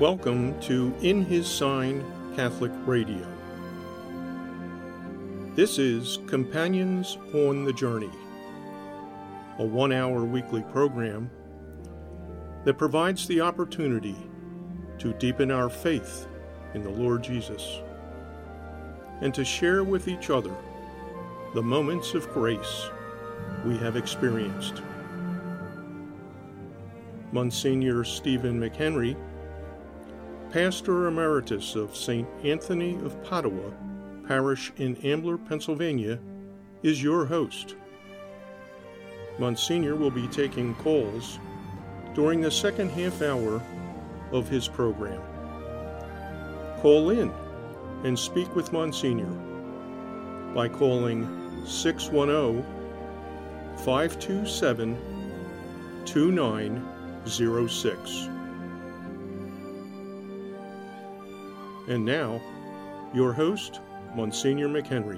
Welcome to In His Sign Catholic Radio. This is Companions on the Journey, a 1-hour weekly program that provides the opportunity to deepen our faith in the Lord Jesus and to share with each other the moments of grace we have experienced. Monsignor Stephen McHenry, Pastor Emeritus of St. Anthony of Padua Parish in Ambler, Pennsylvania, is your host. Monsignor will be taking calls during the second half hour of his program. Call in and speak with Monsignor by calling 610-527-2906. And now, your host, Monsignor McHenry.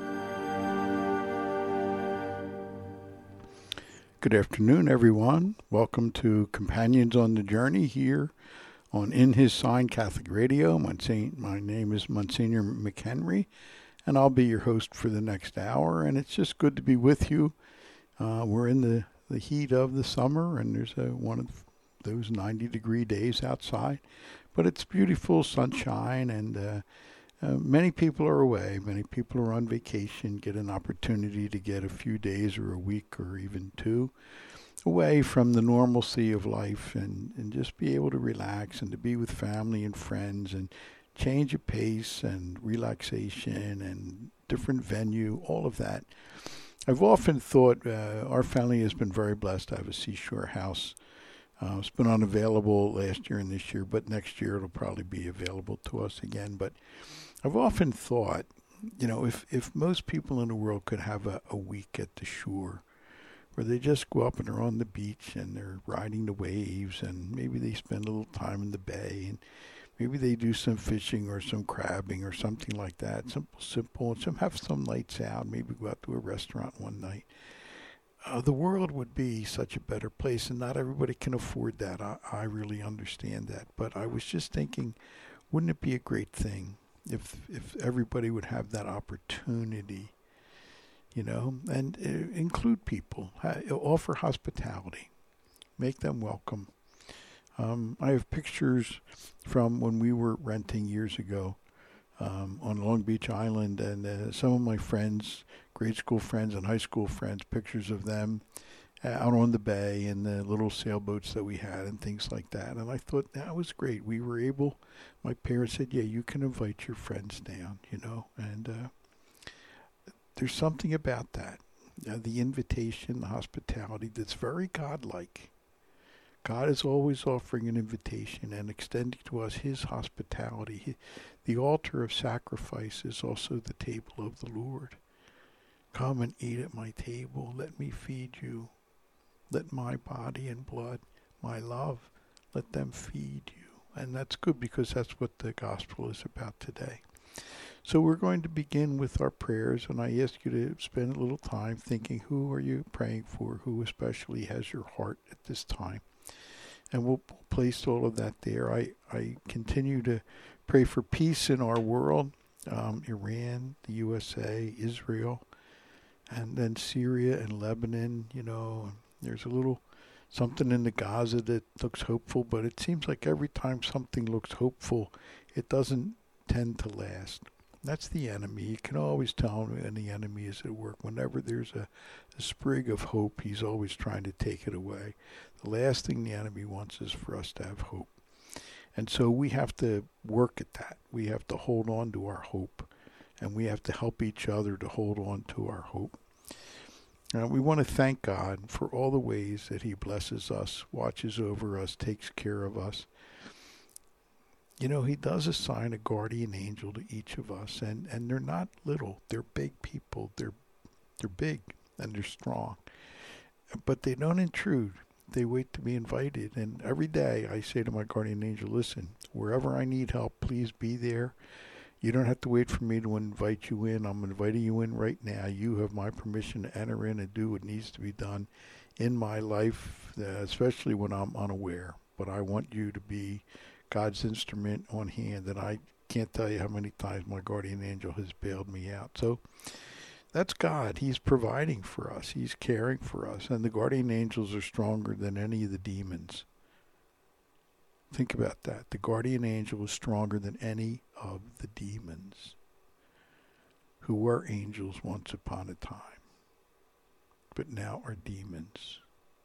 Good afternoon, everyone. Welcome to Companions on the Journey here on In His Sign Catholic Radio. My name is Monsignor McHenry, and I'll be your host for the next hour. And it's just good to be with you. We're in the heat of the summer, and there's one of those 90-degree days outside. But it's beautiful sunshine, and many people are away. Many people are on vacation, get an opportunity to get a few days or a week or even two away from the normalcy of life and just be able to relax and to be with family and friends and change of pace and relaxation and different venue, all of that. I've often thought our family has been very blessed to have a seashore house. It's been unavailable last year and this year, but next year it'll probably be available to us again. But I've often thought, if most people in the world could have a week at the shore where they just go up and they're on the beach and they're riding the waves and maybe they spend a little time in the bay and maybe they do some fishing or some crabbing or something like that, simple, and have some nights out, maybe go out to a restaurant one night. The world would be such a better place, and not everybody can afford that. I really understand that. But I was just thinking, wouldn't it be a great thing if everybody would have that opportunity, and include people, offer hospitality, make them welcome. I have pictures from when we were renting years ago on Long Beach Island, and some of my friends, grade school friends and high school friends, pictures of them out on the bay in the little sailboats that we had and things like that. And I thought that was great. We were able, my parents said, yeah, you can invite your friends down, and there's something about that, the invitation, the hospitality that's very godlike. God is always offering an invitation and extending to us his hospitality. The altar of sacrifice is also the table of the Lord. Come and eat at my table. Let me feed you. Let my body and blood, my love, let them feed you. And that's good because that's what the gospel is about today. So we're going to begin with our prayers, and I ask you to spend a little time thinking, who are you praying for? Who especially has your heart at this time? And we'll place all of that there. I continue to pray for peace in our world, Iran, the USA, Israel, and then Syria and Lebanon. There's a little something in the Gaza that looks hopeful, but it seems like every time something looks hopeful, it doesn't tend to last. That's the enemy. You can always tell when the enemy is at work. Whenever there's a sprig of hope, he's always trying to take it away. The last thing the enemy wants is for us to have hope. And so we have to work at that. We have to hold on to our hope, and we have to help each other to hold on to our hope. We want to thank God for all the ways that he blesses us, watches over us, takes care of us. He does assign a guardian angel to each of us, and they're not little. They're big people. They're big, and they're strong. But they don't intrude. They wait to be invited. And every day I say to my guardian angel, listen, wherever I need help, please be there. You don't have to wait for me to invite you in. I'm inviting you in right now. You have my permission to enter in and do what needs to be done in my life, especially when I'm unaware. But I want you to be God's instrument on hand, and I can't tell you how many times my guardian angel has bailed me out. So that's God. He's providing for us. He's caring for us. And the guardian angels are stronger than any of the demons. Think about that. The guardian angel is stronger than any of the demons who were angels once upon a time, but now are demons.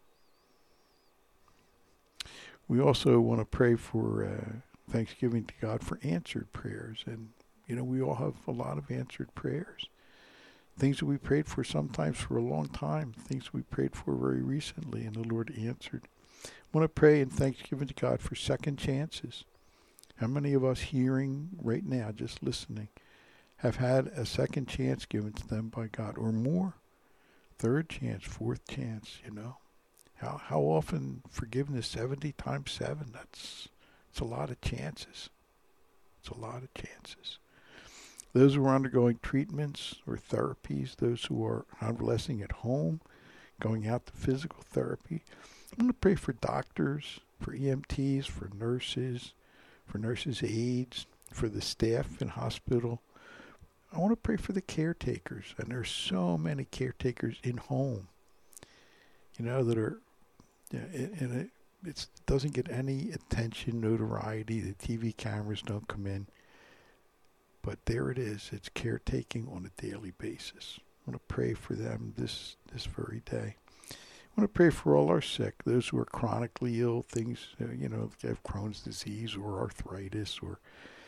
We also want to pray for Thanksgiving to God for answered prayers. And, we all have a lot of answered prayers. Things that we prayed for sometimes for a long time. Things we prayed for very recently and the Lord answered. I want to pray in thanksgiving to God for second chances. How many of us hearing right now, just listening, have had a second chance given to them by God or more? Third chance, fourth chance, How often forgiveness 70 times 7? It's a lot of chances. It's a lot of chances. Those who are undergoing treatments or therapies, those who are convalescing at home, going out to physical therapy. I'm going to pray for doctors, for EMTs, for nurses aides, for the staff in hospital. I want to pray for the caretakers, and there's so many caretakers in home, that are, and it doesn't get any attention, notoriety. The TV cameras don't come in. But there it is. It's caretaking on a daily basis. I want to pray for them this very day. I want to pray for all our sick, those who are chronically ill, things, they have Crohn's disease or arthritis or,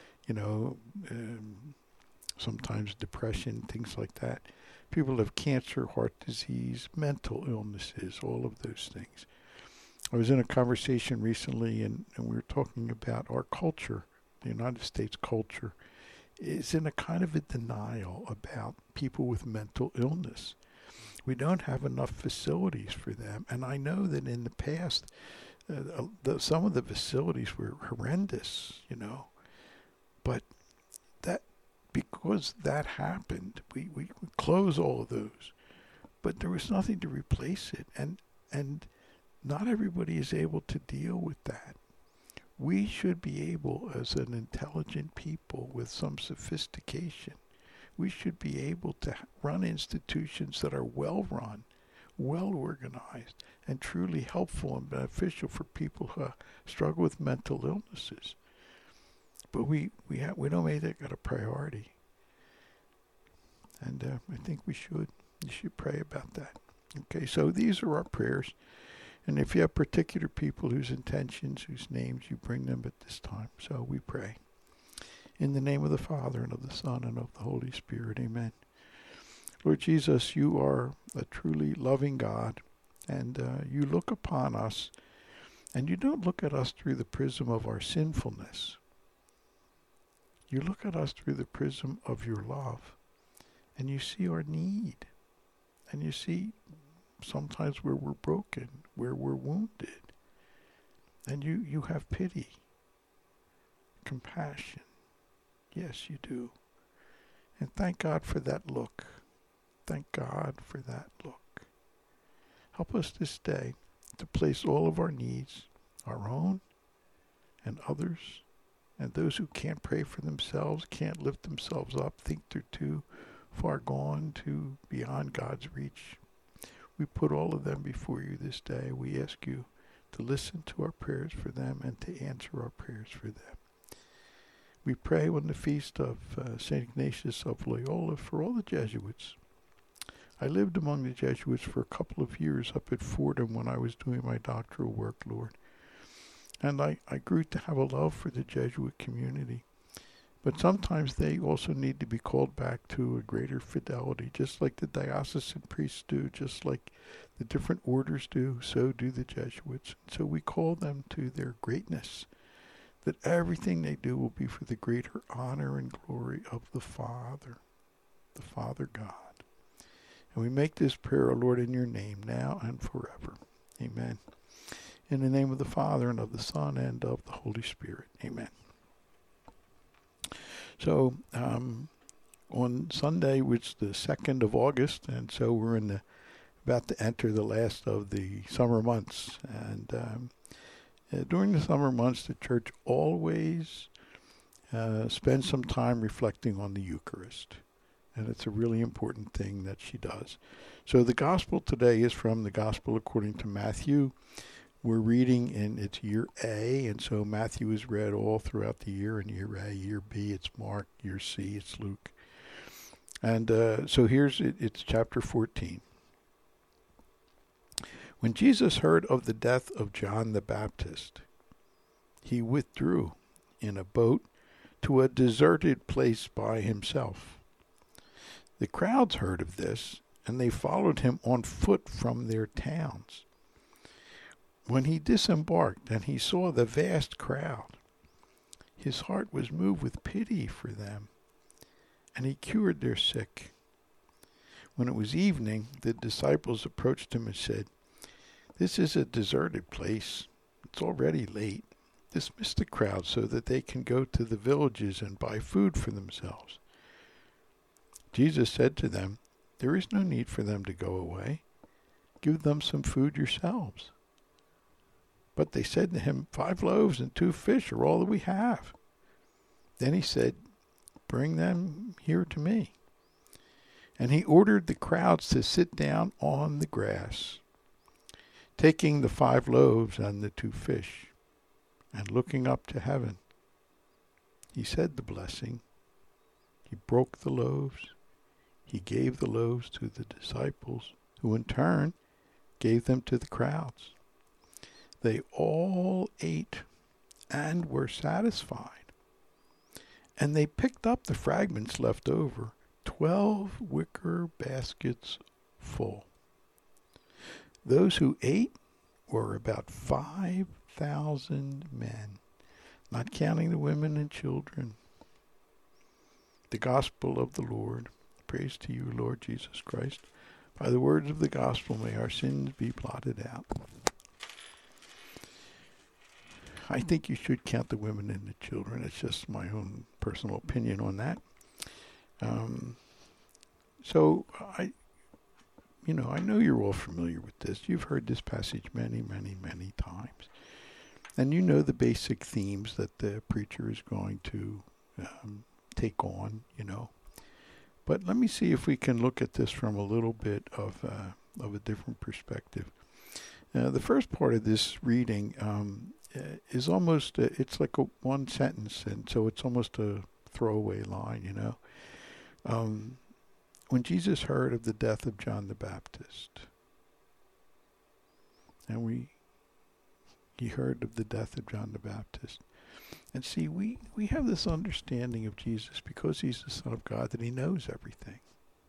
sometimes depression, things like that. People have cancer, heart disease, mental illnesses, all of those things. I was in a conversation recently, and we were talking about our culture, the United States culture, is in a kind of a denial about people with mental illness. We don't have enough facilities for them. And I know that in the past, some of the facilities were horrendous, But because that happened, we closed all of those. But there was nothing to replace it. And not everybody is able to deal with that. We should be able, as an intelligent people with some sophistication, we should be able to run institutions that are well run, well organized, and truly helpful and beneficial for people who struggle with mental illnesses. But we don't make that a priority. And I think you should pray about that. Okay, so these are our prayers. And if you have particular people whose intentions, whose names, you bring them at this time. So we pray. In the name of the Father, and of the Son, and of the Holy Spirit. Amen. Lord Jesus, you are a truly loving God, and you look upon us, and you don't look at us through the prism of our sinfulness. You look at us through the prism of your love, and you see our need, and you see sometimes where we're broken, where we're wounded. And you have pity, compassion. Yes, you do. And thank God for that look. Thank God for that look. Help us this day to place all of our needs, our own and others, and those who can't pray for themselves, can't lift themselves up, think they're too far gone, too beyond God's reach. We put all of them before you this day. We ask you to listen to our prayers for them and to answer our prayers for them. We pray on the feast of St. Ignatius of Loyola for all the Jesuits. I lived among the Jesuits for a couple of years up at Fordham when I was doing my doctoral work, Lord. And I grew to have a love for the Jesuit community. But sometimes they also need to be called back to a greater fidelity, just like the diocesan priests do, just like the different orders do, so do the Jesuits. And so we call them to their greatness, that everything they do will be for the greater honor and glory of the Father God. And we make this prayer, O Lord, in your name, now and forever. Amen. In the name of the Father, and of the Son, and of the Holy Spirit. Amen. So, on Sunday, which is the 2nd of August, and so we're about to enter the last of the summer months. And During the summer months, the church always spends some time reflecting on the Eucharist. And it's a really important thing that she does. So the gospel today is from the gospel according to Matthew. We're reading in its year A, and so Matthew is read all throughout the year. In year A, year B, it's Mark. Year C, it's Luke. And so here's it. It's chapter 14. When Jesus heard of the death of John the Baptist, he withdrew in a boat to a deserted place by himself. The crowds heard of this, and they followed him on foot from their towns. When he disembarked and he saw the vast crowd, his heart was moved with pity for them, and he cured their sick. When it was evening, the disciples approached him and said, "This is a deserted place. It's already late. Dismiss the crowd so that they can go to the villages and buy food for themselves." Jesus said to them, "There is no need for them to go away. Give them some food yourselves." But they said to him, 5 loaves and 2 fish are all that we have." Then he said, "Bring them here to me." And he ordered the crowds to sit down on the grass. Taking the 5 loaves and the 2 fish, and looking up to heaven, he said the blessing. He broke the loaves. He gave the loaves to the disciples, who in turn gave them to the crowds. They all ate and were satisfied. And they picked up the fragments left over, 12 wicker baskets full. Those who ate were about 5,000 men, not counting the women and children. The gospel of the Lord. Praise to you, Lord Jesus Christ. By the words of the gospel, may our sins be blotted out. I think you should count the women and the children. It's just my own personal opinion on that. So I know you're all familiar with this. You've heard this passage many, many, many times. And you know the basic themes that the preacher is going to take on, But let me see if we can look at this from a little bit of a different perspective. The first part of this reading is almost, it's like one sentence, and so it's almost a throwaway line, When Jesus heard of the death of John the Baptist, and he heard of the death of John the Baptist. And see, we have this understanding of Jesus because he's the Son of God that he knows everything.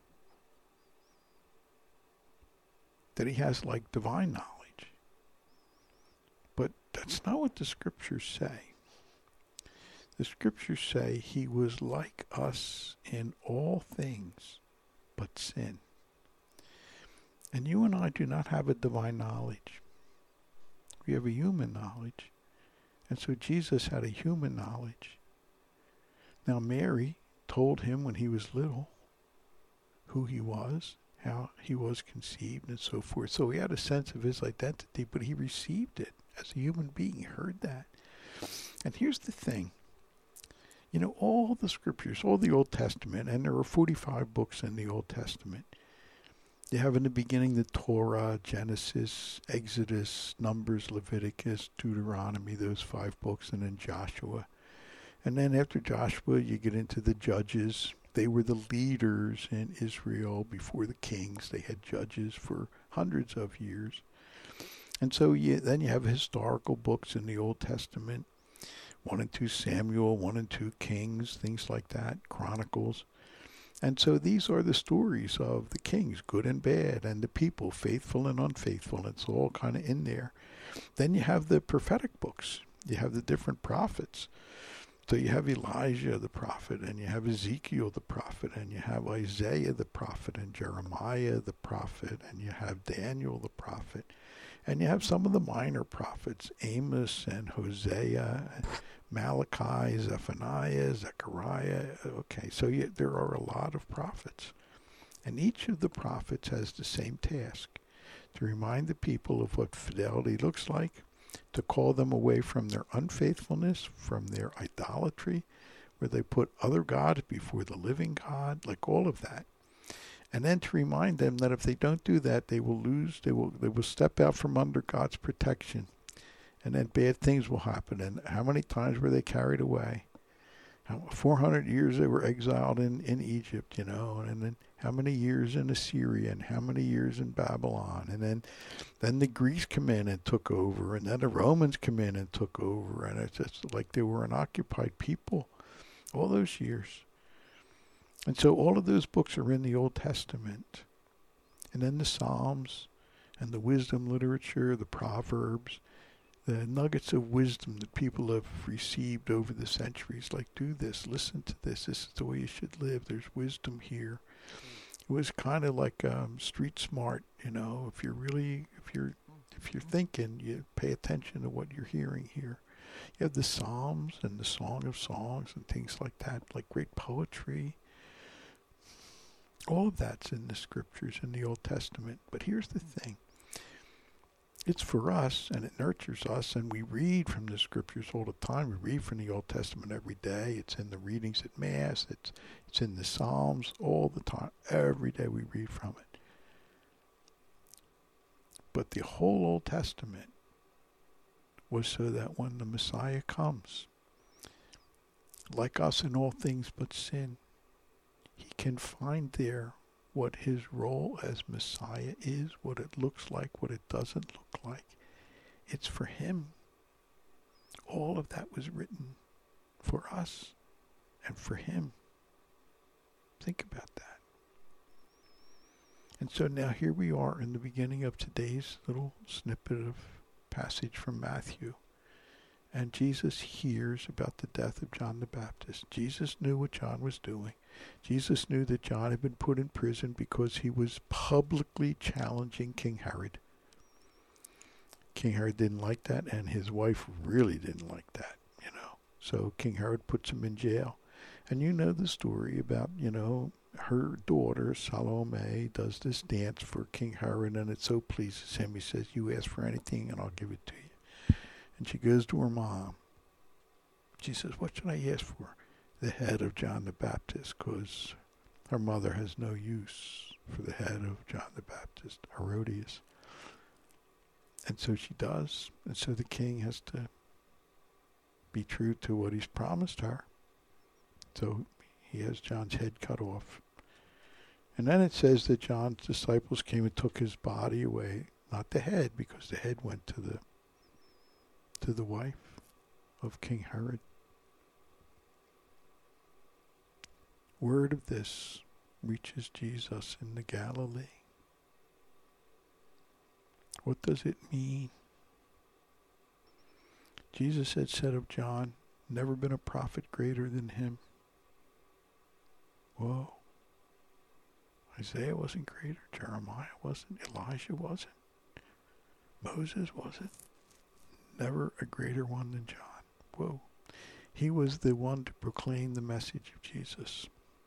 That he has like divine knowledge. But that's not what the scriptures say. The scriptures say he was like us in all things but sin. And you and I do not have a divine knowledge. We have a human knowledge. And so Jesus had a human knowledge. Now Mary told him when he was little who he was, how he was conceived, and so forth. So he had a sense of his identity, but he received it as a human being. He heard that. And here's the thing. All the scriptures, all the Old Testament, and there are 45 books in the Old Testament. You have in the beginning the Torah, Genesis, Exodus, Numbers, Leviticus, Deuteronomy, those 5 books, and then Joshua. And then after Joshua, you get into the judges. They were the leaders in Israel before the kings. They had judges for hundreds of years. And so then you have historical books in the Old Testament, 1 and 2 Samuel, 1 and 2 Kings, things like that, Chronicles. And so these are the stories of the kings, good and bad, and the people, faithful and unfaithful. It's all kind of in there. Then you have the prophetic books. You have the different prophets. So you have Elijah the prophet, and you have Ezekiel the prophet, and you have Isaiah the prophet, and Jeremiah the prophet, and you have Daniel the prophet. And you have some of the minor prophets, Amos and Hosea, Malachi, Zephaniah, Zechariah. Okay, so there are a lot of prophets. And each of the prophets has the same task, to remind the people of what fidelity looks like to call them away from their unfaithfulness, from their idolatry, where they put other gods before the living God, like all of that. And then to remind them that if they don't do that, they will lose, they will step out from under God's protection. And then bad things will happen. And how many times were they carried away? 400 years they were exiled in Egypt, and then how many years in Assyria, and how many years in Babylon, and then the Greeks come in and took over, and then the Romans come in and took over, and it's just like they were an occupied people all those years. And so all of those books are in the Old Testament, and then the Psalms, and the wisdom literature, the Proverbs, the nuggets of wisdom that people have received over the centuries, like do this, listen to this is the way you should live, there's wisdom here. It was kind of like street smart, if you're thinking, you pay attention to what you're hearing here. You have the Psalms and the Song of Songs and things like that, like great poetry. All of that's in the scriptures in the Old Testament. But here's the thing. It's for us, and it nurtures us, and we read from the scriptures all the time. We read from the Old Testament every day. It's in the readings at Mass. It's in the Psalms all the time. Every day we read from it. But the whole Old Testament was so that when the Messiah comes, like us in all things but sin, he can find there what his role as Messiah is, what it looks like, what it doesn't look like. It's for him. All of that was written for us and for him. Think about that. And so now here we are in the beginning of today's little snippet of passage from Matthew. And Jesus hears about the death of John the Baptist. Jesus knew what John was doing. Jesus knew that John had been put in prison because he was publicly challenging King Herod. King Herod didn't like that, and his wife really didn't like that, So King Herod puts him in jail. And you know the story about, her daughter, Salome, does this dance for King Herod, and it so pleases him. He says, you ask for anything, and I'll give it to you. And she goes to her mom. She says, what should I ask for? The head of John the Baptist, because her mother has no use for the head of John the Baptist, Herodias. And so she does. And so the king has to be true to what he's promised her. So he has John's head cut off. And then it says that John's disciples came and took his body away, not the head, because the head went to the wife of King Herod. Word of this reaches Jesus in the Galilee. What does it mean? Jesus had said of John, never been a prophet greater than him. Whoa. Isaiah wasn't greater. Jeremiah wasn't. Elijah wasn't. Moses wasn't. Never a greater one than John. Whoa. He was the one to proclaim the message of Jesus.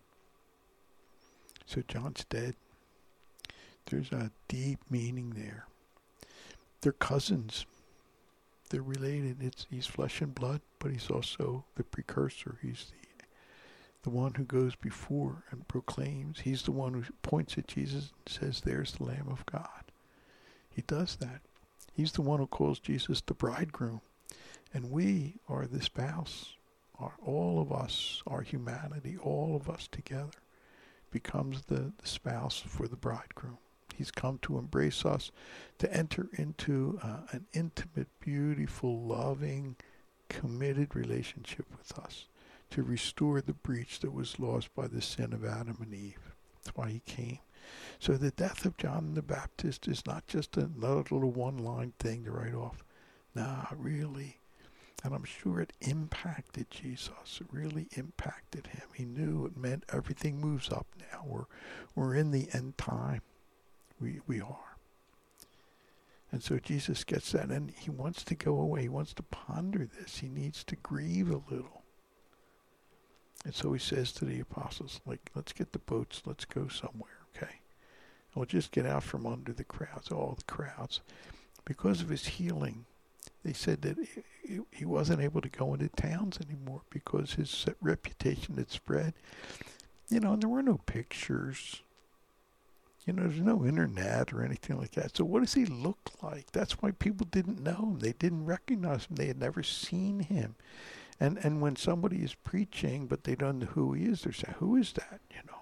So John's dead. There's a deep meaning there. They're cousins. They're related. He's flesh and blood, but he's also the precursor. He's the one who goes before and proclaims. He's the one who points at Jesus and says, there's the Lamb of God. He does that. He's the one who calls Jesus the bridegroom. And we are the spouse. All of us, our humanity, all of us together becomes the spouse for the bridegroom. He's come to embrace us, to enter into an intimate, beautiful, loving, committed relationship with us, to restore the breach that was lost by the sin of Adam and Eve. That's why he came. So the death of John the Baptist is not just another little one-line thing to write off. Nah, really. And I'm sure it impacted Jesus. It really impacted him. He knew it meant everything moves up now. We're in the end time. We are. And so Jesus gets that, and he wants to go away. He wants to ponder this. He needs to grieve a little. And so he says to the apostles, let's get the boats. Let's go somewhere, okay? And we'll just get out from under the crowds, all the crowds. Because of his healing, they said that he wasn't able to go into towns anymore because his reputation had spread. And there were no pictures. There's no internet or anything like that. So what does he look like? That's why people didn't know him. They didn't recognize him. They had never seen him. And when somebody is preaching, but they don't know who he is, they're saying, who is that?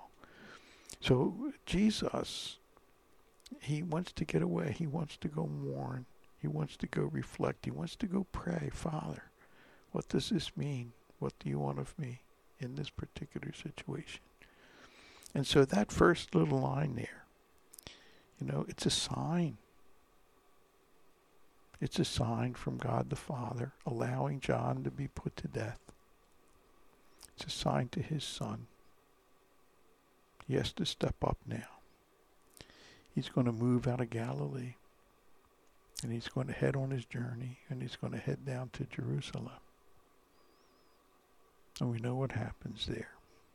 So Jesus, he wants to get away. He wants to go mourn. He wants to go reflect. He wants to go pray. Father, what does this mean? What do you want of me in this particular situation? And so that first little line there, it's a sign. It's a sign from God the Father allowing John to be put to death. It's a sign to his son. He has to step up now. He's going to move out of Galilee. And he's going to head on his journey. And he's going to head down to Jerusalem. And we know what happens there.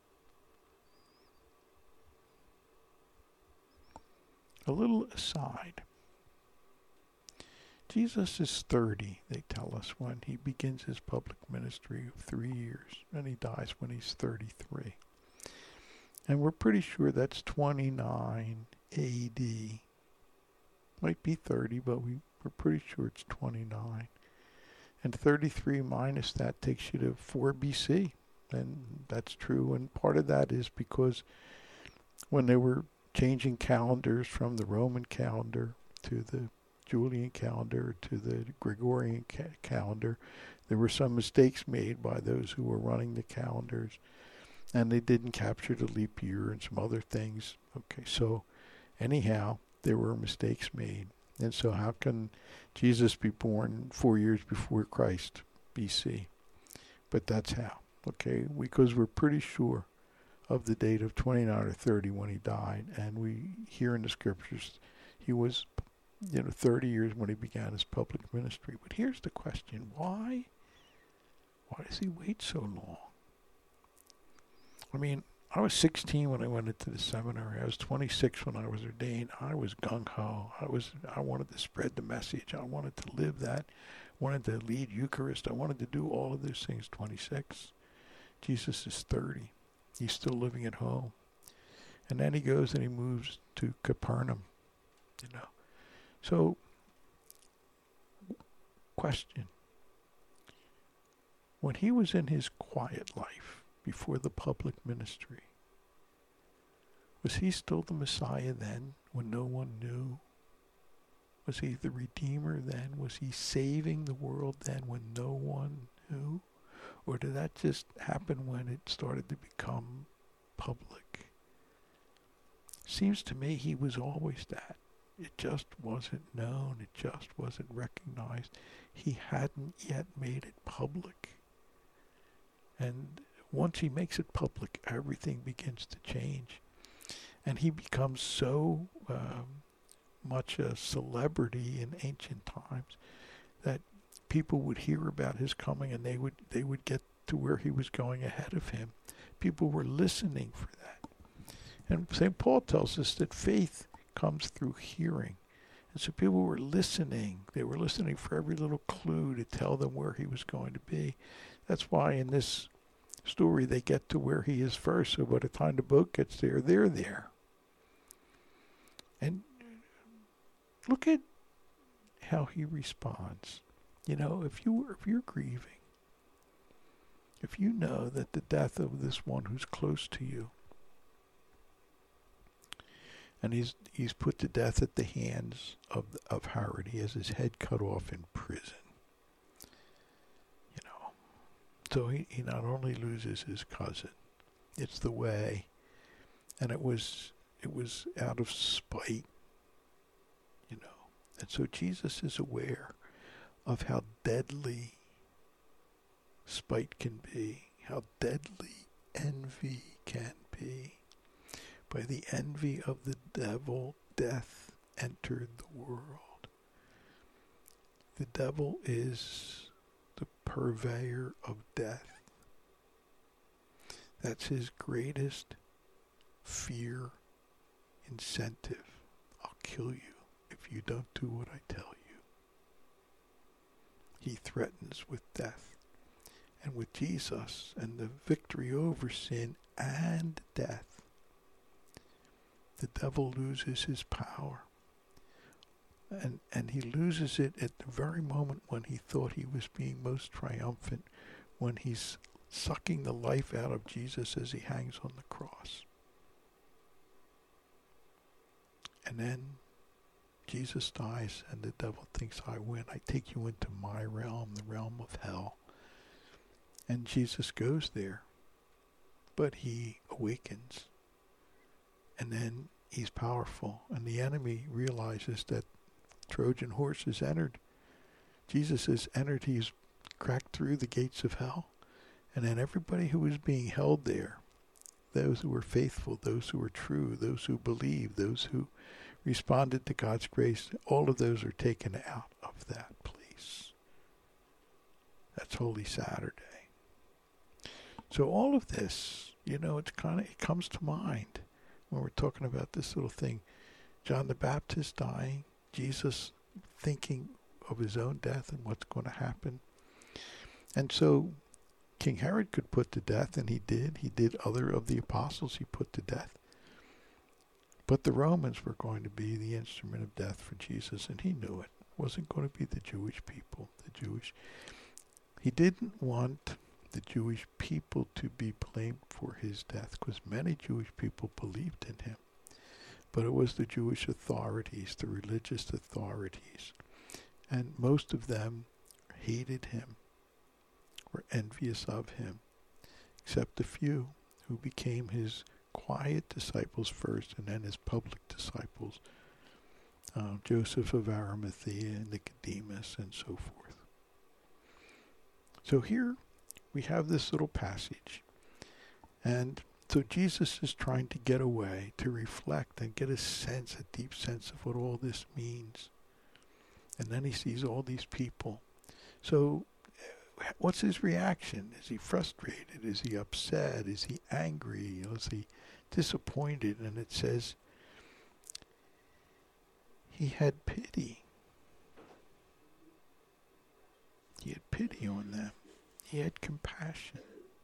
A little aside. Jesus is 30, they tell us, when he begins his public ministry of 3 years. And he dies when he's 33. And we're pretty sure that's 29 A.D. Might be 30, but we're pretty sure it's 29. And 33 minus that takes you to 4 B.C. And that's true. And part of that is because when they were changing calendars from the Roman calendar to the Julian calendar to the Gregorian calendar, there were some mistakes made by those who were running the calendars, and they didn't capture the leap year and some other things. Okay, so anyhow, there were mistakes made. And so how can Jesus be born 4 years before Christ, BC? But that's how, okay? Because we're pretty sure of the date of 29 or 30 when he died. And we hear in the scriptures he was, 30 years when he began his public ministry. But here's the question. Why does he wait so long? I mean, I was 16 when I went into the seminary. I was 26 when I was ordained. I was gung-ho. I wanted to spread the message. I wanted to live that. I wanted to lead Eucharist. I wanted to do all of those things. 26. Jesus is 30. He's still living at home. And then he goes and he moves to Capernaum, So, question. When he was in his quiet life before the public ministry, was he still the Messiah then when no one knew? Was he the Redeemer then? Was he saving the world then when no one knew? Or did that just happen when it started to become public? Seems to me he was always that. It just wasn't known. It just wasn't recognized. He hadn't yet made it public. And once he makes it public, everything begins to change. And he becomes so much a celebrity in ancient times that people would hear about his coming and they would get to where he was going ahead of him. People were listening for that. And St. Paul tells us that faith comes through hearing. And so people were listening. They were listening for every little clue to tell them where he was going to be. That's why in this story they get to where he is first. So by the time the boat gets there, they're there. And look at how he responds. If you're grieving, if you know that the death of this one who's close to you, and he's put to death at the hands of Herod, he has his head cut off in prison. So he not only loses his cousin, it's the way, and it was out of spite, And so Jesus is aware of how deadly spite can be, how deadly envy can be. By the envy of the devil, death entered the world. The devil is the purveyor of death. That's his greatest fear, incentive. I'll kill you if you don't do what I tell you. he threatens with death. And with Jesus and the victory over sin and death, the devil loses his power. And he loses it at the very moment when he thought he was being most triumphant, when he's sucking the life out of Jesus as he hangs on the cross. And then Jesus dies and the devil thinks, I win. I take you into my realm, the realm of hell. And Jesus goes there, but he awakens. And then he's powerful. And the enemy realizes that Trojan horse has entered. Jesus has entered. He's cracked through the gates of hell. And then everybody who was being held there, those who were faithful, those who were true, those who believed, those who responded to God's grace, all of those are taken out of that place. That's Holy Saturday. So all of this, it comes to mind when we're talking about this little thing. John the Baptist dying, Jesus thinking of his own death and what's going to happen. And so King Herod could put to death, and he did. He did other of the apostles he put to death. But the Romans were going to be the instrument of death for Jesus, and he knew it. It wasn't going to be the Jewish people, He didn't want the Jewish people to be blamed for his death, because many Jewish people believed in him. But it was the Jewish authorities, the religious authorities. And most of them hated him, were envious of him, except a few who became his quiet disciples first and then his public disciples, Joseph of Arimathea, Nicodemus, and so forth. So here we have this little passage. And so Jesus is trying to get away, to reflect and get a deep sense of what all this means. And then he sees all these people. So what's his reaction? Is he frustrated? Is he upset? Is he angry? Is he disappointed? And it says he had pity. He had pity on them. He had compassion.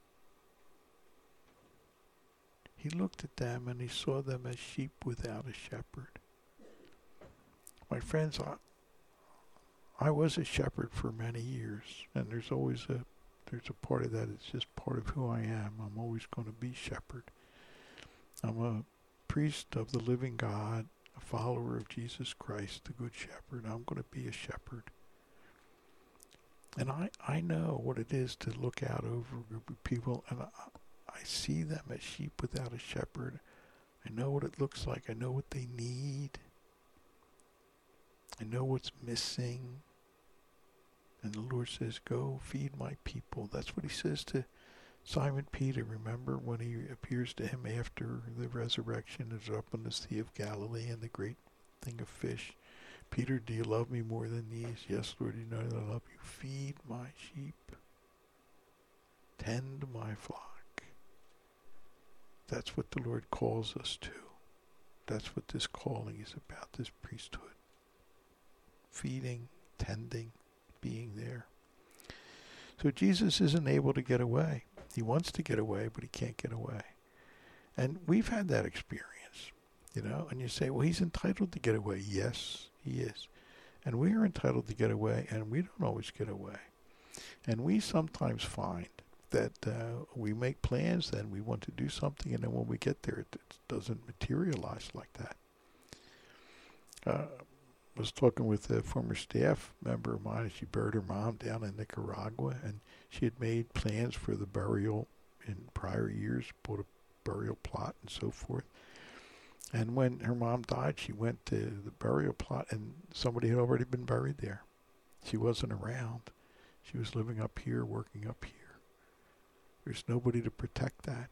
He looked at them and he saw them as sheep without a shepherd. My friends, I was a shepherd for many years, and there's a part of that. It's just part of who I am. I'm always going to be shepherd. I'm a priest of the living God, a follower of Jesus Christ, the Good Shepherd. I'm going to be a shepherd. And I know what it is to look out over a group of people, and I see them as sheep without a shepherd. I know what it looks like. I know what they need. I know what's missing. And the Lord says, go feed my people. That's what he says to Simon Peter. Remember when he appears to him after the resurrection is up on the Sea of Galilee and the great thing of fish. Peter, do you love me more than these? Yes, Lord, you know that I love you. Feed my sheep. Tend my flock. That's what the Lord calls us to. That's what this calling is about, this priesthood. Feeding, tending, being there. So Jesus isn't able to get away. He wants to get away, but he can't get away. And we've had that experience, and you say, well, he's entitled to get away. Yes, he is. And we are entitled to get away, and we don't always get away. And we sometimes find that we make plans, then we want to do something, and then when we get there, it doesn't materialize like that. I was talking with a former staff member of mine. She buried her mom down in Nicaragua, and she had made plans for the burial in prior years, bought a burial plot and so forth. And when her mom died, she went to the burial plot, and somebody had already been buried there. She wasn't around. She was living up here, working up here. There's nobody to protect that.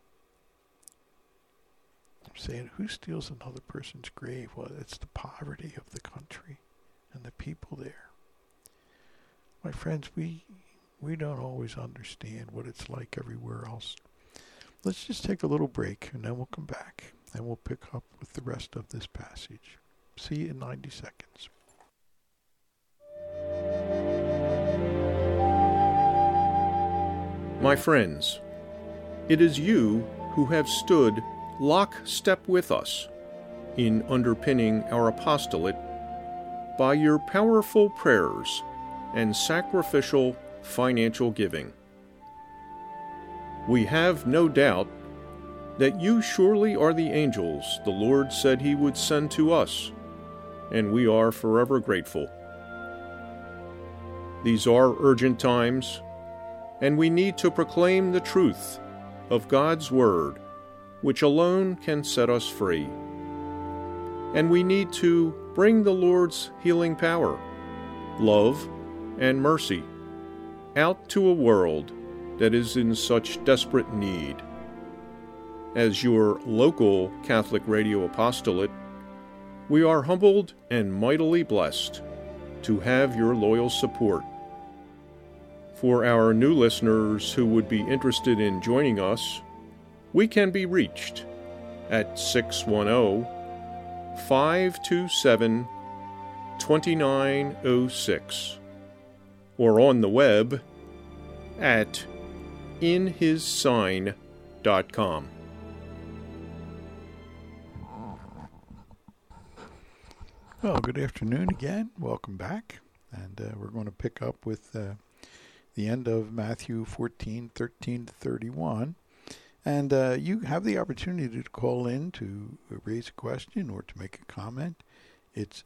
I'm saying, who steals another person's grave? Well, it's the poverty of the country and the people there. My friends, we don't always understand what it's like everywhere else. Let's just take a little break, and then we'll come back, and we'll pick up with the rest of this passage. See you in 90 seconds. My friends, it is you who have stood lockstep with us in underpinning our apostolate by your powerful prayers and sacrificial financial giving. We have no doubt that you surely are the angels the Lord said he would send to us, and we are forever grateful. These are urgent times, and we need to proclaim the truth of God's Word, which alone can set us free. And we need to bring the Lord's healing power, love, and mercy out to a world that is in such desperate need. As your local Catholic Radio Apostolate, we are humbled and mightily blessed to have your loyal support. For our new listeners who would be interested in joining us, we can be reached at 610-527-2906 or on the web at inhissign.com. Well, good afternoon again. Welcome back. And we're going to pick up with the end of Matthew 14:13-31. And you have the opportunity to call in to raise a question or to make a comment. It's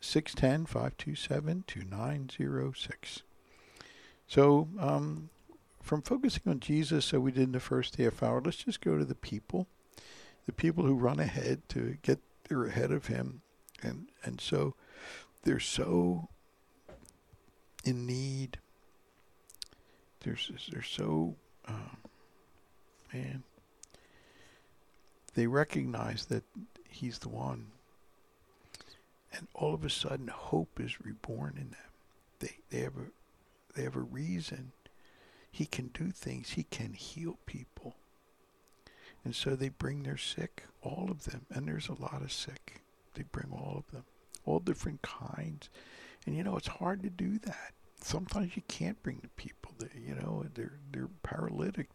610-527-2906. So from focusing on Jesus, so we did in the first half hour, let's just go to the people who run ahead to get there ahead of him. And so they're so in need. They're so, they recognize that he's the one. And all of a sudden, hope is reborn in them. They have a reason. He can do things. He can heal people. And so they bring their sick, all of them. And there's a lot of sick. They bring all of them, all different kinds. And, it's hard to do that. Sometimes you can't bring the people that, they're paralytic,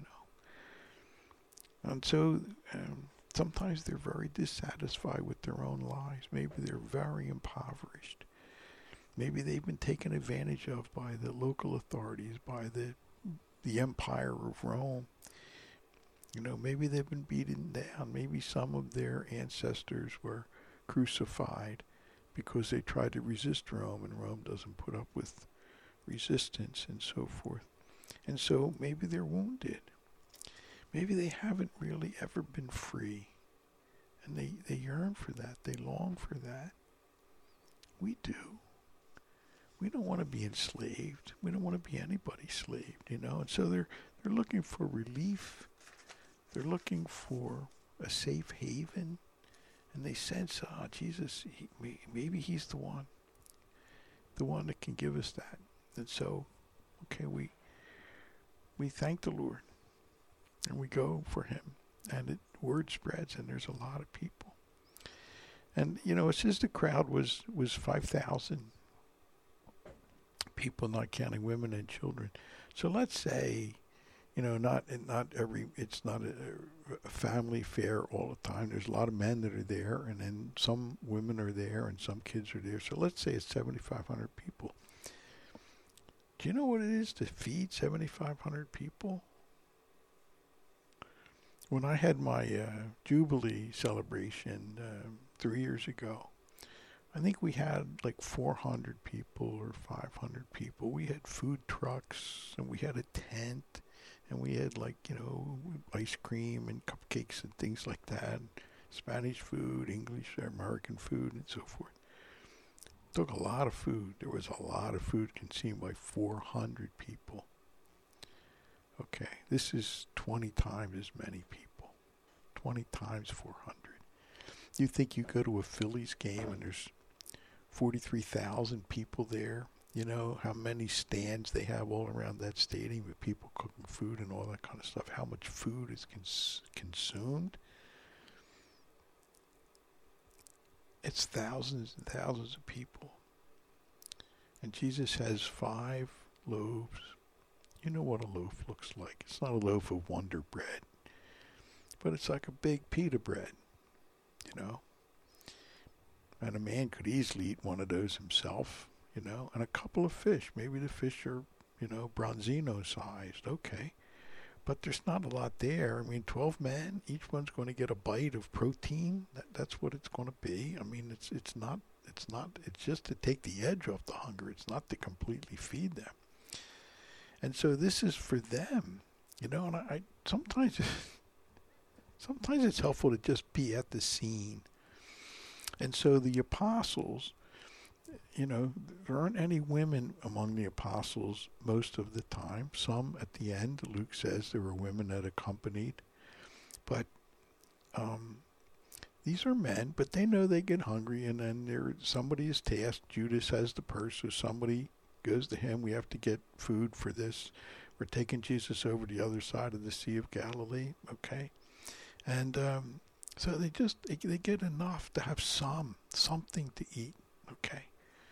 And so sometimes they're very dissatisfied with their own lives. Maybe they're very impoverished. Maybe they've been taken advantage of by the local authorities, by the empire of Rome. Maybe they've been beaten down. Maybe some of their ancestors were crucified because they tried to resist Rome, and Rome doesn't put up with resistance and so forth. And so maybe they're wounded. Maybe they haven't really ever been free. And they yearn for that. They long for that. We do. We don't want to be enslaved. We don't want to be anybody's slave, And so they're looking for relief. They're looking for a safe haven. And they sense, Jesus, maybe he's the one that can give us that. And so, okay, we thank the Lord, and we go for him, and word spreads, and there's a lot of people. And, it says the crowd was 5,000 people, not counting women and children. So let's say, it's not a family affair all the time. There's a lot of men that are there, and then some women are there, and some kids are there. So let's say it's 7,500 people. Do you know what it is to feed 7,500 people? When I had my Jubilee celebration 3 years ago, I think we had like 400 people or 500 people. We had food trucks, and we had a tent, and we had ice cream and cupcakes and things like that, Spanish food, English, American food, and so forth. Took a lot of food. There was a lot of food consumed by 400 people. Okay, this is 20 times as many people. 20 times 400. You think you go to a Phillies game and there's 43,000 people there? You know how many stands they have all around that stadium with people cooking food and all that kind of stuff? How much food is consumed? It's thousands and thousands of people. And Jesus has 5 loaves. You know what a loaf looks like. It's not a loaf of Wonder Bread, but it's like a big pita bread, you know. And a man could easily eat one of those himself, you know, and a couple of fish. Maybe the fish are, you know, Bronzino sized. Okay. But there's not a lot there. I mean, 12 men, each one's going to get a bite of protein. That's what it's going to be. I mean, it's just to take the edge off the hunger. It's not to completely feed them. And so this is for them, you know, and I sometimes it's helpful to just be at the scene. And so the apostles, you know, there aren't any women among the apostles most of the time. Some at the end, Luke says there were women that accompanied. But these are men, but they know they get hungry, and then somebody is tasked. Judas has the purse, so somebody goes to him. We have to get food for this. We're taking Jesus over the other side of the Sea of Galilee, okay? And so they get enough to have something to eat, okay?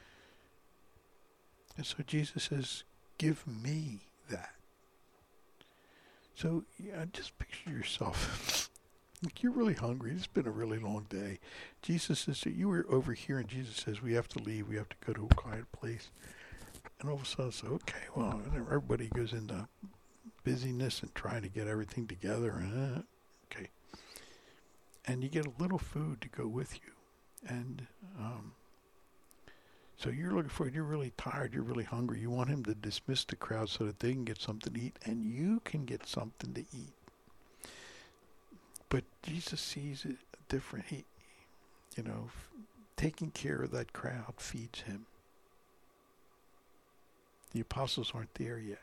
And so Jesus says, give me that. So just picture yourself. Like you're really hungry. It's been a really long day. Jesus says, you were over here, and Jesus says, we have to leave. We have to go to a quiet place. And all of a sudden, it's okay, well, everybody goes into busyness and trying to get everything together. Okay. And you get a little food to go with you. And so you're looking for it. You're really tired. You're really hungry. You want him to dismiss the crowd so that they can get something to eat, and you can get something to eat. But Jesus sees it different. He, you know, taking care of that crowd feeds him. The apostles aren't there yet.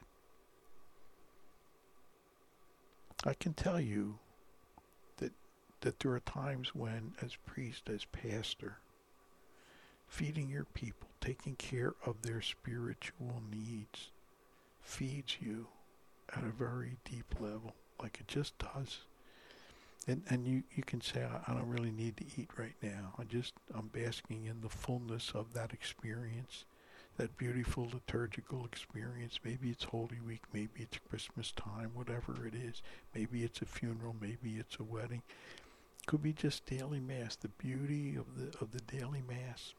I can tell you that there are times when, as priest, as pastor, feeding your people, taking care of their spiritual needs, feeds you at a very deep level, like it just does. And you can say, I don't really need to eat right now. I'm basking in the fullness of that experience, that beautiful liturgical experience. Maybe it's Holy Week, maybe it's Christmas time, whatever it is. Maybe it's a funeral, maybe it's a wedding. Could be just daily Mass, the beauty of the daily Mass.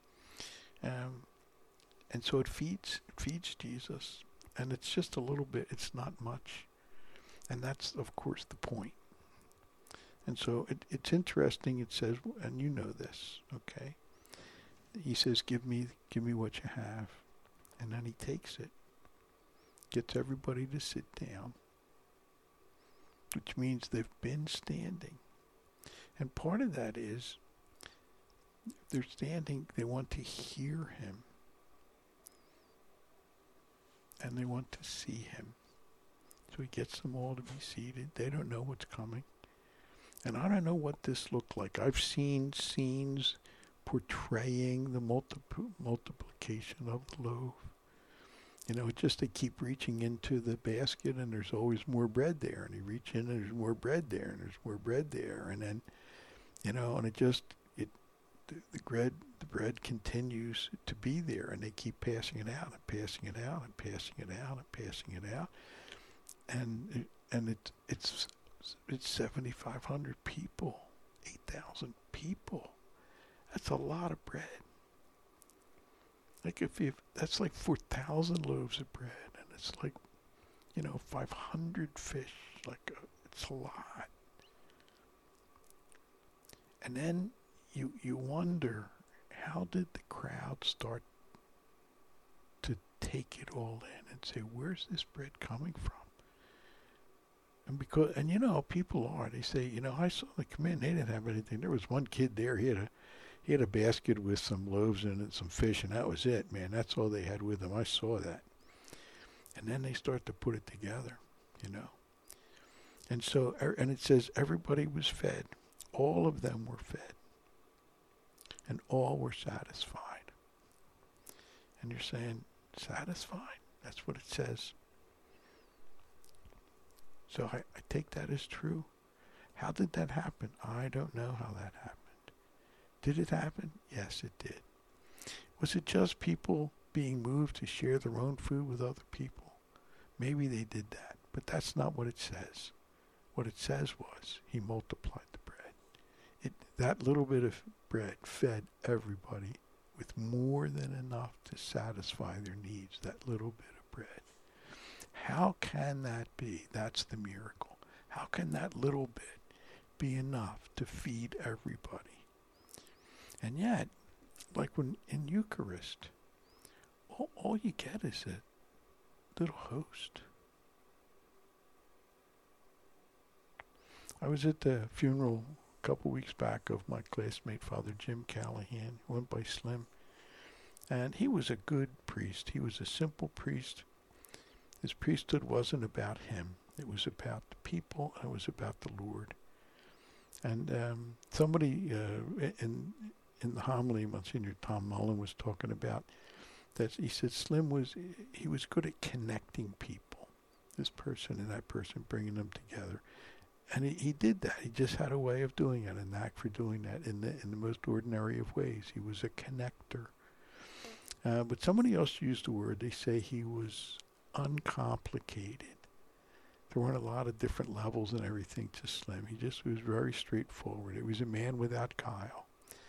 And so it feeds Jesus, and it's just a little bit. It's not much, and that's of course the point. And so it's interesting. It says, and you know this, okay? He says, "Give me what you have," and then he takes it, gets everybody to sit down, which means they've been standing. And part of that is they're standing, they want to hear him. And they want to see him. So he gets them all to be seated. They don't know what's coming. And I don't know what this looked like. I've seen scenes portraying the multiplication of the loaf. You know, they keep reaching into the basket, and there's always more bread there. And they reach in, and there's more bread there, and there's more bread there. And then, you know, and the bread continues to be there, and they keep passing it out and passing it out and passing it out and passing it out. And it's 7,500 people, 8,000 people. That's a lot of bread. Like that's like 4,000 loaves of bread, and it's like, you know, 500 fish. Like it's a lot. And then you wonder, how did the crowd start to take it all in and say, where's this bread coming from? And you know, people they say, you know, I saw them come in, they didn't have anything. There was one kid there, he had a basket with some loaves in it, some fish, and that was it, man. That's all they had with them. I saw that. And then they start to put it together, you know. And so, and it says everybody was fed. All of them were fed. And all were satisfied. And you're saying, satisfied? That's what it says. So I take that as true. How did that happen? I don't know how that happened. Did it happen? Yes, it did. Was it just people being moved to share their own food with other people? Maybe they did that, but that's not what it says. What it says was he multiplied the bread. That little bit of bread fed everybody with more than enough to satisfy their needs, that little bit of bread. How can that be? That's the miracle. How can that little bit be enough to feed everybody? And yet, like when in Eucharist, all you get is a little host. I was at the funeral a couple weeks back of my classmate, Father Jim Callahan, who went by Slim. And he was a good priest. He was a simple priest. His priesthood wasn't about him. It was about the people, and it was about the Lord. And somebody in the homily, Monsignor Tom Mullen was talking about that. He said Slim was good at connecting people, this person and that person, bringing them together. And he did that. He just had a way of doing it, a knack for doing that in the most ordinary of ways. He was a connector. But somebody else used the word. They say he was uncomplicated. There weren't a lot of different levels and everything to Slim. He just was very straightforward. He was a man without guile.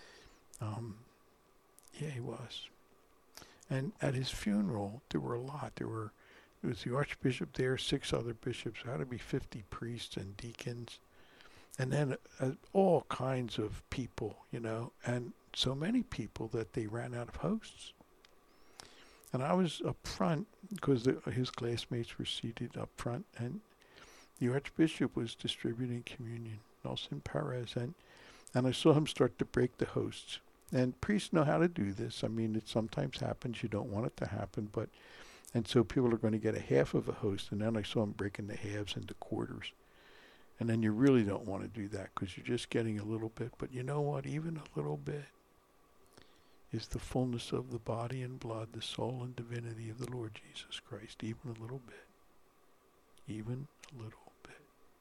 Yeah, he was. And at his funeral, there were a lot. It was the Archbishop there, 6 other bishops. There had to be 50 priests and deacons. And then all kinds of people, and so many people that they ran out of hosts. And I was up front because his classmates were seated up front, and the Archbishop was distributing communion, Nelson Perez, and I saw him start to break the hosts. And priests know how to do this. I mean, it sometimes happens. You don't want it to happen, and so people are going to get a half of a host, and then I saw him breaking the halves into quarters. And then you really don't want to do that because you're just getting a little bit. But you know what? Even a little bit is the fullness of the body and blood, the soul and divinity of the Lord Jesus Christ. Even a little bit. Even a little bit.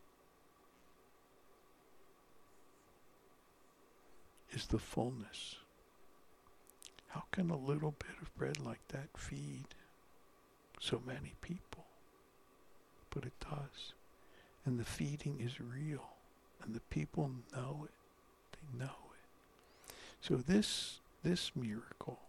Is the fullness. How can a little bit of bread like that feed so many people? But it does. And the feeding is real. And the people know it. They know it. So this miracle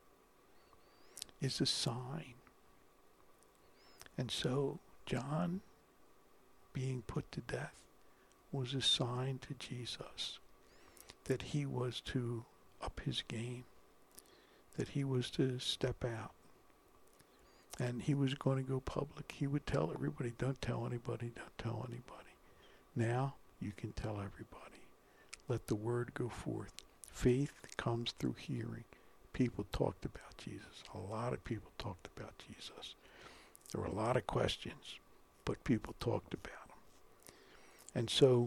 is a sign. And so John being put to death was a sign to Jesus that he was to up his game, that he was to step out, and he was going to go public. He would tell everybody, don't tell anybody, don't tell anybody. Now you can tell everybody. Let the word go forth. Faith comes through hearing. People talked about Jesus. A lot of people talked about Jesus. There were a lot of questions, but people talked about him. And so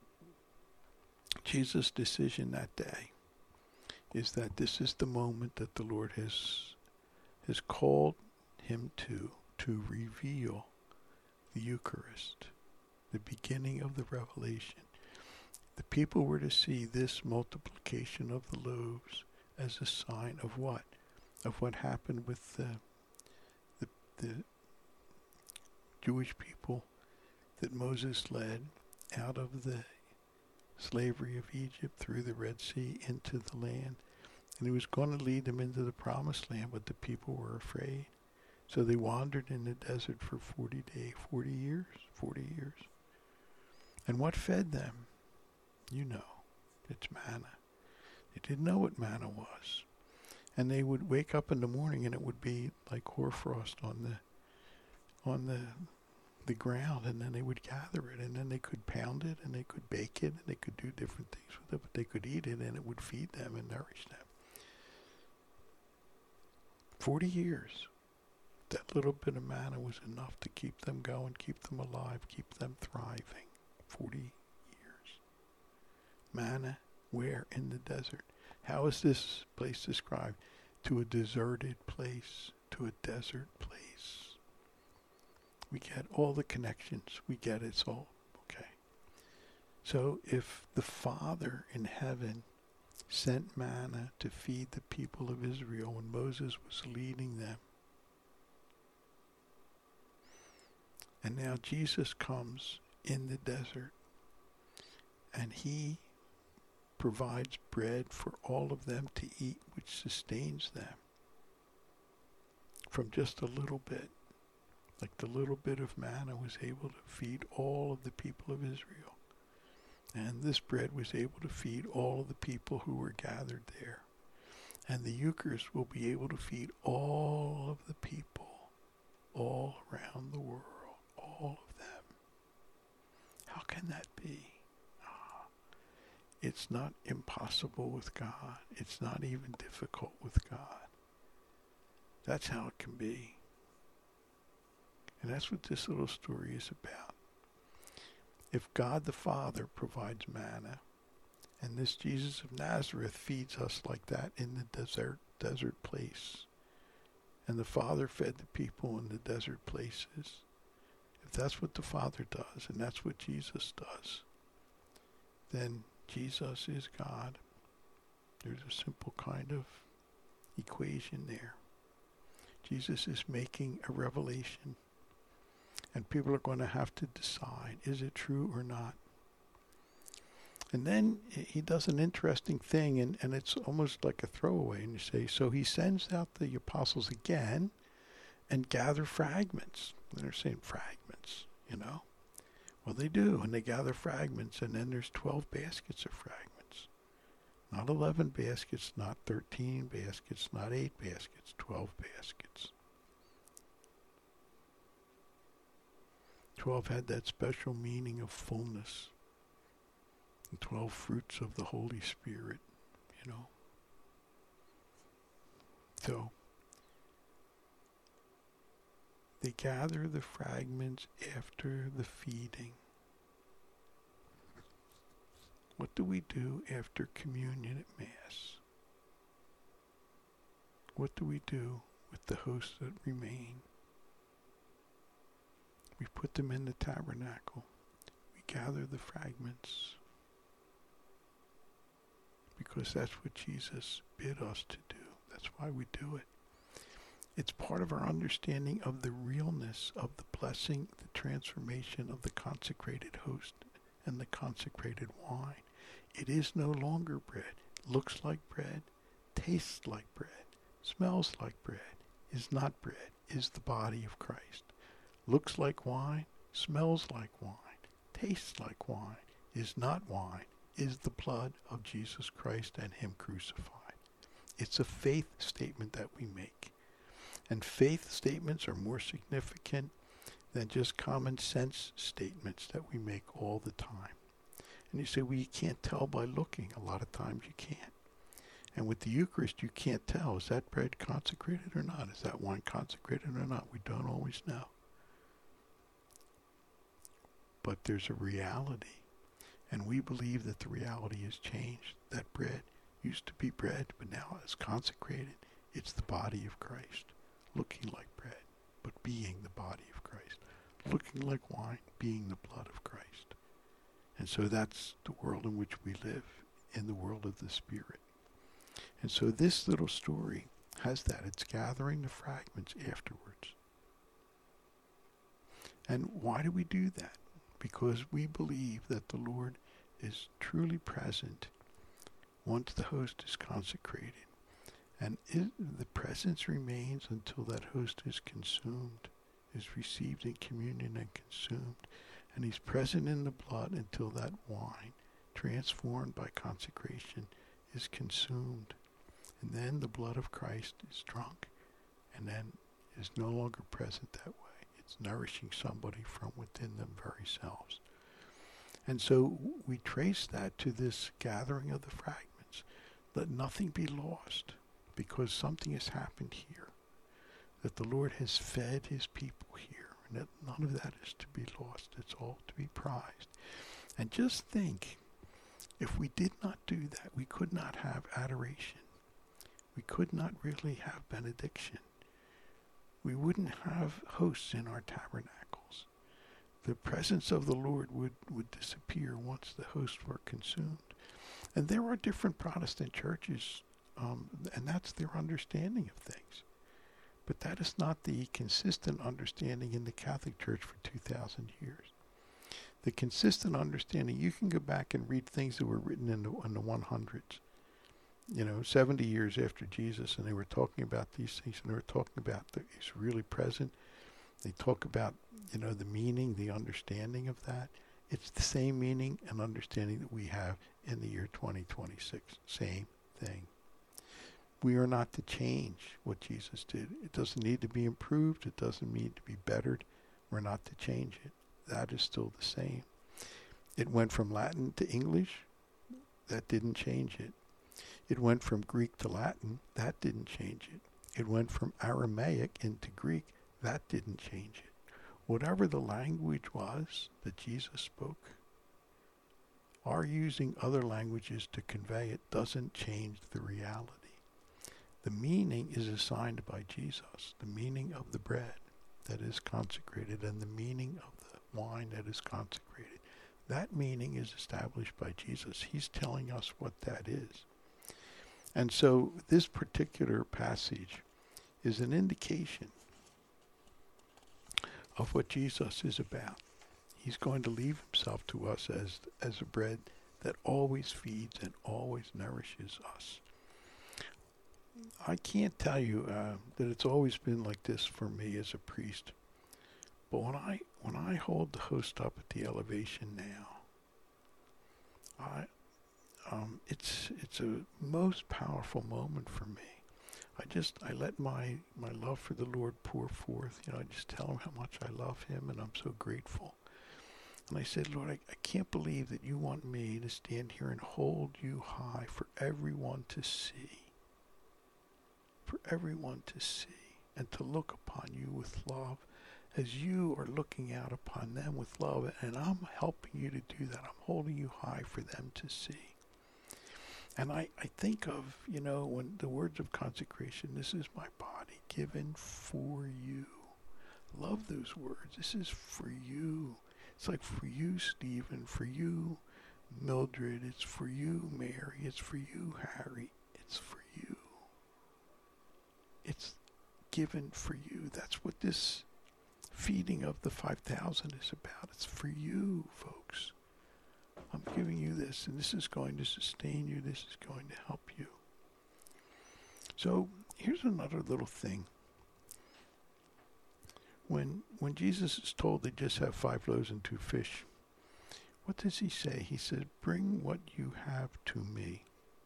Jesus' decision that day is that this is the moment that the Lord has called him to reveal the Eucharist, the beginning of the revelation. The people were to see this multiplication of the loaves as a sign of what? Of what happened with the Jewish people that Moses led out of the slavery of Egypt through the Red Sea into the land. And he was going to lead them into the promised land, but the people were afraid. So they wandered in the desert for 40 years. And what fed them? You know, it's manna. They didn't know what manna was. And they would wake up in the morning and it would be like hoarfrost on the ground, and then they would gather it, and then they could pound it, and they could bake it, and they could do different things with it, but they could eat it, and it would feed them and nourish them. 40 years. That little bit of manna was enough to keep them going, keep them alive, keep them thriving. 40 years. Manna, where? In the desert. How is this place described? To a deserted place, to a desert place. We get all the connections. We get it's all okay. So if the Father in heaven sent manna to feed the people of Israel when Moses was leading them, And now Jesus comes in the desert, and he provides bread for all of them to eat, which sustains them from just a little bit. Like the little bit of manna was able to feed all of the people of Israel. And this bread was able to feed all of the people who were gathered there. And the Eucharist will be able to feed all of the people all around the world, all of them. How can that be? It's not impossible with God. It's not even difficult with God. That's how it can be. And that's what this little story is about. If God the Father provides manna, and this Jesus of Nazareth feeds us like that in the desert place, and the Father fed the people in the desert places, if that's what the Father does, and that's what Jesus does, then Jesus is God. There's a simple kind of equation there. Jesus is making a revelation, and people are going to have to decide, is it true or not? And then he does an interesting thing, and it's almost like a throwaway, and you say, so he sends out the apostles again and gather fragments. And they're saying fragments, you know. Well, they do, and they gather fragments, and then there's 12 baskets of fragments. Not 11 baskets, not 13 baskets, not 8 baskets, 12 baskets. 12 had that special meaning of fullness. And 12 fruits of the Holy Spirit, you know. So, they gather the fragments after the feeding. What do we do after communion at Mass? What do we do with the hosts that remain? We put them in the tabernacle. We gather the fragments. Because that's what Jesus bid us to do. That's why we do it. It's part of our understanding of the realness of the blessing, the transformation of the consecrated host and the consecrated wine. It is no longer bread. Looks like bread, tastes like bread, smells like bread, is not bread, is the body of Christ. Looks like wine, smells like wine, tastes like wine, is not wine, is the blood of Jesus Christ and Him crucified. It's a faith statement that we make. And faith statements are more significant than just common sense statements that we make all the time. And you say, well, you can't tell by looking. A lot of times you can't. And with the Eucharist, you can't tell, is that bread consecrated or not? Is that wine consecrated or not? We don't always know. But there's a reality. And we believe that the reality has changed. That bread used to be bread, but now it's consecrated. It's the body of Christ, looking like bread, but being the body of Christ. Looking like wine, being the blood of Christ. And so that's the world in which we live, in the world of the Spirit. And so this little story has that. It's gathering the fragments afterwards. And why do we do that? Because we believe that the Lord is truly present once the host is consecrated. And the presence remains until that host is consumed, is received in communion and consumed. And He's present in the blood until that wine, transformed by consecration, is consumed. And then the blood of Christ is drunk, and then is no longer present that way. It's nourishing somebody from within them very selves. And so we trace that to this gathering of the fragments. Let nothing be lost, because something has happened here. That the Lord has fed His people here, and that none of that is to be lost. It's all to be prized. And just think, if we did not do that, we could not have adoration. We could not really have benediction. We wouldn't have hosts in our tabernacles. The presence of the Lord would disappear once the hosts were consumed. And there are different Protestant churches, and that's their understanding of things. But that is not the consistent understanding in the Catholic Church for 2,000 years. The consistent understanding, you can go back and read things that were written in the 100s, 70 years after Jesus, and they were talking about these things, and they were talking about it's really present. They talk about, the meaning, the understanding of that. It's the same meaning and understanding that we have in the year 2026. Same thing. We are not to change what Jesus did. It doesn't need to be improved. It doesn't need to be bettered. We're not to change it. That is still the same. It went from Latin to English. That didn't change it. It went from Greek to Latin. That didn't change it. It went from Aramaic into Greek. That didn't change it. Whatever the language was that Jesus spoke, our using other languages to convey it doesn't change the reality. The meaning is assigned by Jesus, the meaning of the bread that is consecrated and the meaning of the wine that is consecrated. That meaning is established by Jesus. He's telling us what that is. And so this particular passage is an indication of what Jesus is about. He's going to leave himself to us as a bread that always feeds and always nourishes us. I can't tell you that it's always been like this for me as a priest. But when I hold the host up at the elevation now, it's a most powerful moment for me. I let my love for the Lord pour forth. I just tell him how much I love him, and I'm so grateful. And I said, Lord, I can't believe that you want me to stand here and hold you high for everyone to see. For everyone to see and to look upon you with love as you are looking out upon them with love. And I'm helping you to do that. I'm holding you high for them to see. And I think of, when the words of consecration, this is my body given for you. Love those words. This is for you. It's like for you, Stephen, for you, Mildred. It's for you, Mary. It's for you, Harry. It's for you. It's given for you. That's what this feeding of the 5,000 is about. It's for you, folks. I'm giving you this, and this is going to sustain you. This is going to help you. So here's another little thing. When Jesus is told they just have 5 loaves and 2 fish, what does he say? He says, bring what you have to me.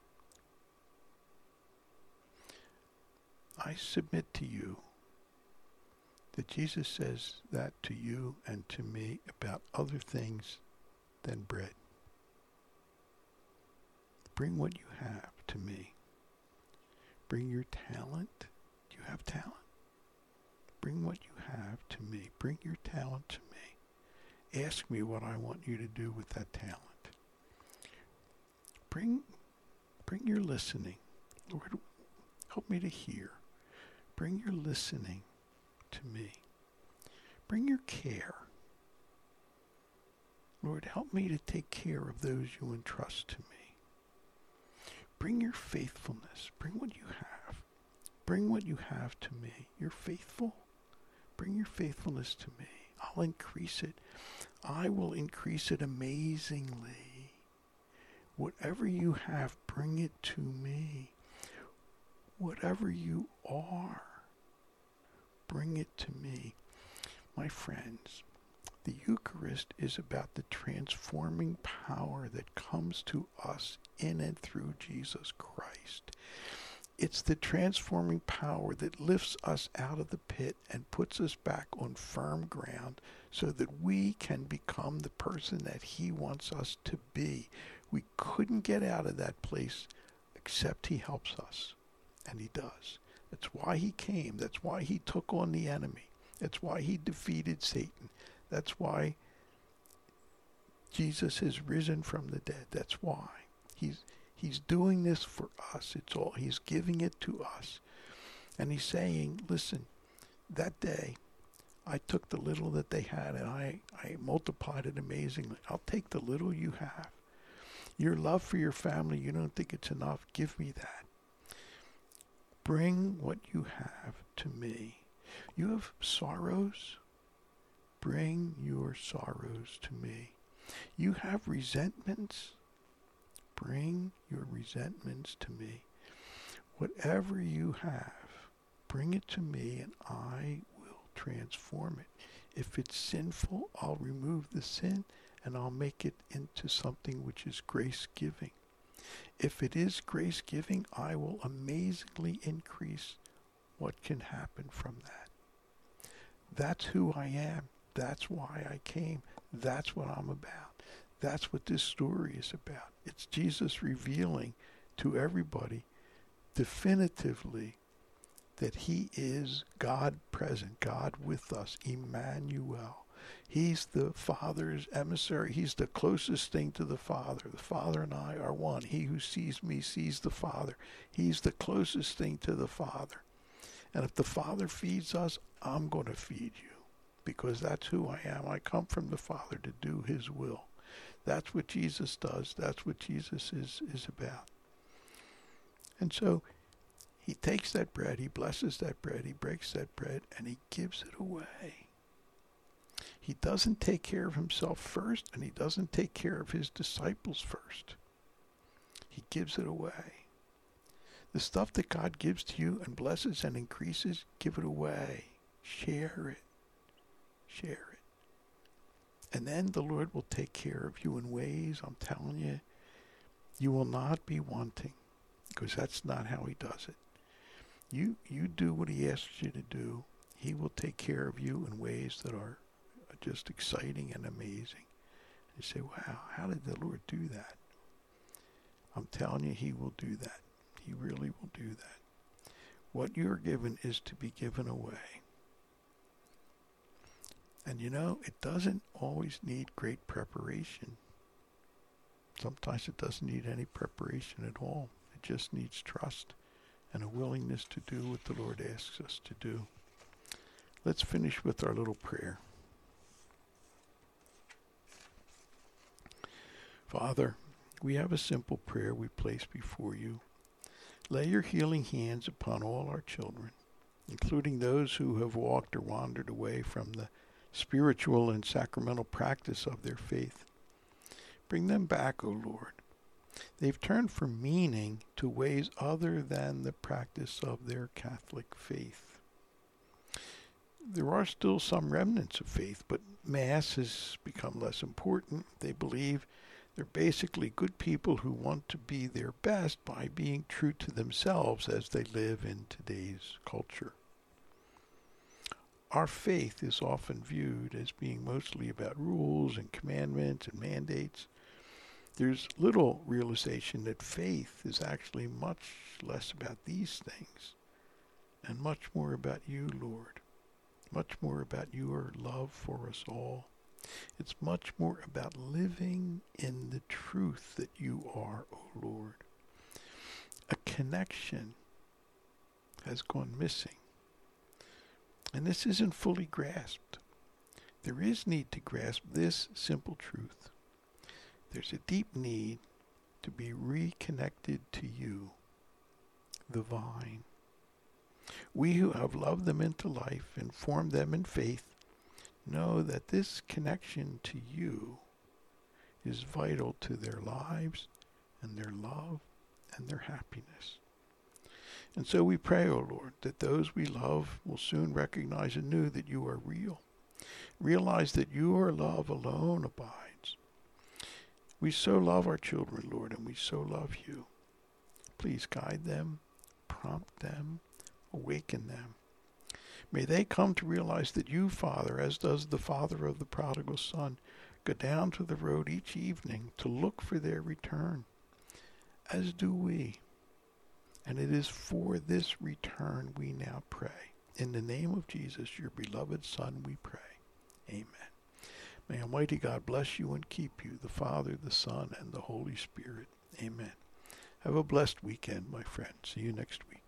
I submit to you that Jesus says that to you and to me about other things than bread. Bring what you have to me. Bring your talent. Do you have talent? Bring what you have to me. Bring your talent to me. Ask me what I want you to do with that talent. Bring your listening. Lord, help me to hear. Bring your listening to me. Bring your care. Lord, help me to take care of those you entrust to me. Bring your faithfulness. Bring what you have. Bring what you have to me. You're faithful. Bring your faithfulness to me. I'll increase it. I will increase it amazingly. Whatever you have, bring it to me. Whatever you are, bring it to me. My friends, the Eucharist is about the transforming power that comes to us in and through Jesus Christ. It's the transforming power that lifts us out of the pit and puts us back on firm ground so that we can become the person that he wants us to be. We couldn't get out of that place except he helps us. And he does. That's why he came. That's why he took on the enemy. That's why he defeated Satan. That's why Jesus has risen from the dead. That's why. He's doing this for us. It's all. He's giving it to us. And he's saying, listen, that day I took the little that they had and I multiplied it amazingly. I'll take the little you have. Your love for your family, you don't think it's enough. Give me that. Bring what you have to me. You have sorrows? Bring your sorrows to me. You have resentments? Bring your resentments to me. Whatever you have, bring it to me and I will transform it. If it's sinful, I'll remove the sin and I'll make it into something which is grace-giving. If it is grace-giving, I will amazingly increase what can happen from that. That's who I am. That's why I came. That's what I'm about. That's what this story is about. It's Jesus revealing to everybody definitively that he is God present, God with us, Emmanuel. He's the Father's emissary. He's the closest thing to the Father. The Father and I are one. He who sees me sees the Father. He's the closest thing to the Father. And if the Father feeds us, I'm going to feed you because that's who I am. I come from the Father to do his will. That's what Jesus does. That's what Jesus is about. And so he takes that bread, he blesses that bread, he breaks that bread, and he gives it away. He doesn't take care of himself first, and he doesn't take care of his disciples first. He gives it away. The stuff that God gives to you and blesses and increases, give it away. Share it. Share it. And then the Lord will take care of you in ways, I'm telling you, you will not be wanting, because that's not how he does it. You do what he asks you to do. He will take care of you in ways that are just exciting and amazing. You say, wow, how did the Lord do that? I'm telling you, he will do that. He really will do that. What you're given is to be given away. And you know, it doesn't always need great preparation. Sometimes it doesn't need any preparation at all. It just needs trust and a willingness to do what the Lord asks us to do. Let's finish with our little prayer. Father, we have a simple prayer we place before you. Lay your healing hands upon all our children, including those who have walked or wandered away from the spiritual and sacramental practice of their faith. Bring them back, O Lord. They've turned from meaning to ways other than the practice of their Catholic faith. There are still some remnants of faith, but Mass has become less important. They believe they're basically good people who want to be their best by being true to themselves as they live in today's culture. Our faith is often viewed as being mostly about rules and commandments and mandates. There's little realization that faith is actually much less about these things and much more about you, Lord. Much more about your love for us all. It's much more about living in the truth that you are, O Lord. A connection has gone missing. And this isn't fully grasped. There is need to grasp this simple truth. There's a deep need to be reconnected to you, the vine. We who have loved them into life and formed them in faith know that this connection to you is vital to their lives and their love and their happiness. And so we pray, O Lord, that those we love will soon recognize anew that you are real. Realize that your love alone abides. We so love our children, Lord, and we so love you. Please guide them, prompt them, awaken them. May they come to realize that you, Father, as does the father of the prodigal son, go down to the road each evening to look for their return, as do we. And it is for this return we now pray. In the name of Jesus, your beloved Son, we pray. Amen. May Almighty God bless you and keep you, the Father, the Son, and the Holy Spirit. Amen. Have a blessed weekend, my friend. See you next week.